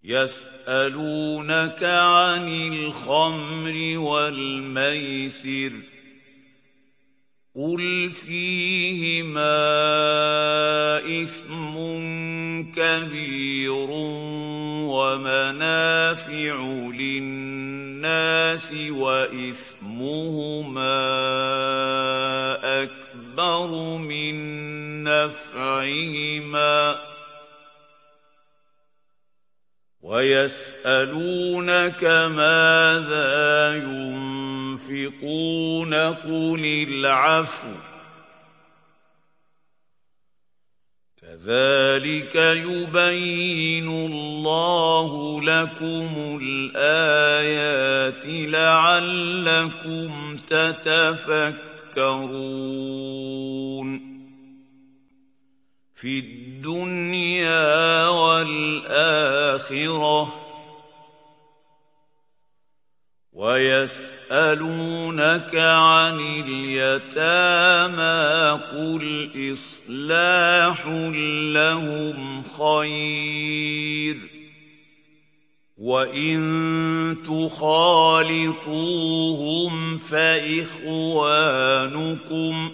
يسألونك عن الخمر والميسر قل فيهما إثم كبير ومنافع للناس وإثمهما أكبر من نفعهما ويسألونك ماذا ينفقون قل العفو كذلك يبين الله لكم الآيات لعلكم تتفكرون في الدنيا والآخرة ويسألونك عن اليتامى قل إصلاح لهم خير وإن تخالطوهم فإخوانكم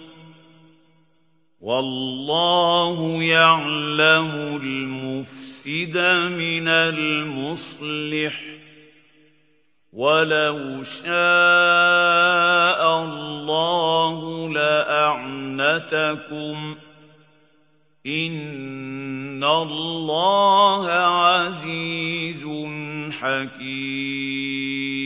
والله يعلم المفسد من المصلح ولو شاء الله لأعنتكم إن الله عزيز حكيم